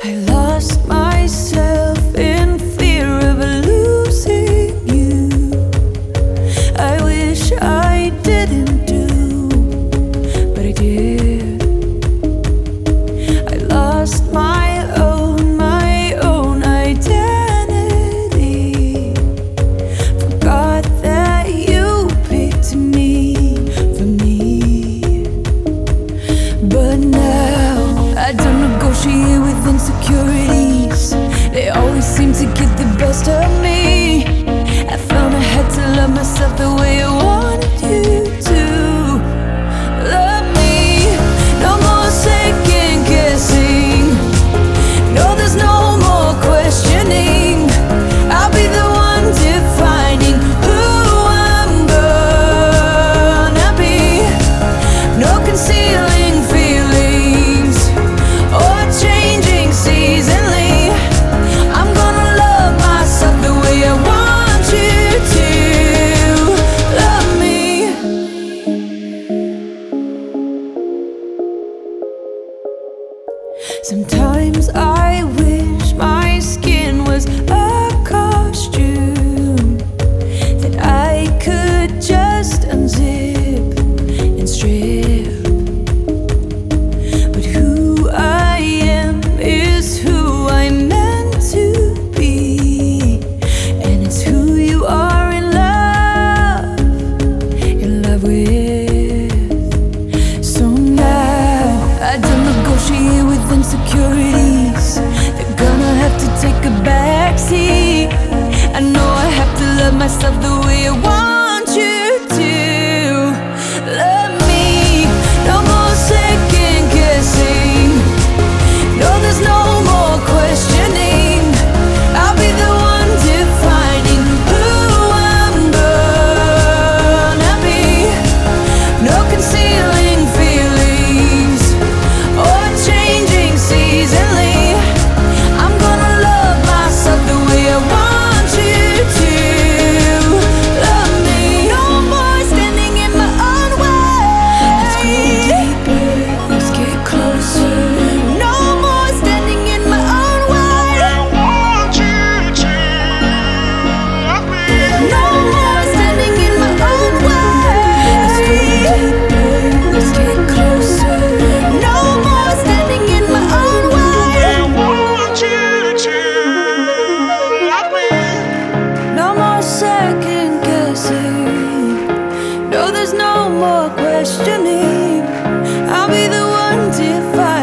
I lost myself in fear of losing you. I wish I didn't do, but I did. I lost my own identity. Forgot that you picked me for me. But now I don't negotiate with insecurities. They always seem to get the best of me. I found I had to love myself the way I wanted you to love me. No more second guessing. No, there's no more questioning. I'll be the one defining who I'm gonna be. No concealing feelings or changing seasonally. I'm gonna love myself the way I want you to love me. Sometimes I wish my skin was a costume that I could just unzip and strip. But who I am is who I'm meant to be, and it's who you are in love with. So now I don't negotiate with insecurities. They're gonna have to take a backseat. I know I have to love myself the way I want you to love me. No more second guessing. No, there's no more questioning. I'll be the one defining who I'm gonna be. No concealing feelings or changing seasonally. I'm gonna love myself the way I want you to love me. No more standing in my own way. Let's go deeper, let's get closer. No more standing in my own way. I want you to love me. No more standing in my own way. Let's go deeper, let's get closer. No more standing in my own way. I want you to love me. No more second guessing. No, there's no more questioning. I'll be the one defining